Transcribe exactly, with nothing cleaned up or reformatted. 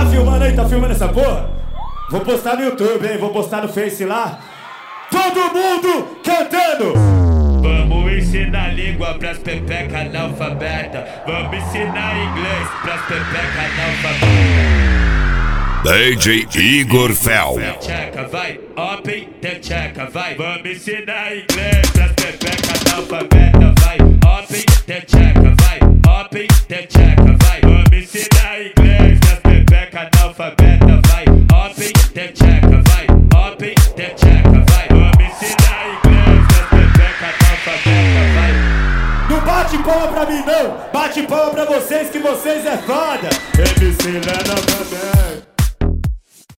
Tá filmando aí, tá filmando essa porra? Vou postar no YouTube, hein? Vou postar no Face lá. Todo mundo cantando! Vamos ensinar língua pras pepeca analfabeta. Vamos ensinar inglês pras pepeca analfabeta. D J Igor Fel. Checa, vai, open, the checa, vai. Vamos ensinar inglês pras pepeca analfabeta, vai. Open, the checa, vai. Open, the checa, vai. Vamos ensinar inglês pras pepeca analfabeta, vai. Open, the checa, vai. Open, the checa, vai. Vamos ensinar inglês pras pepeca analfabeta, vai. Não bate palma pra mim não, bate palma pra vocês que vocês é foda. M C Lena Mandela.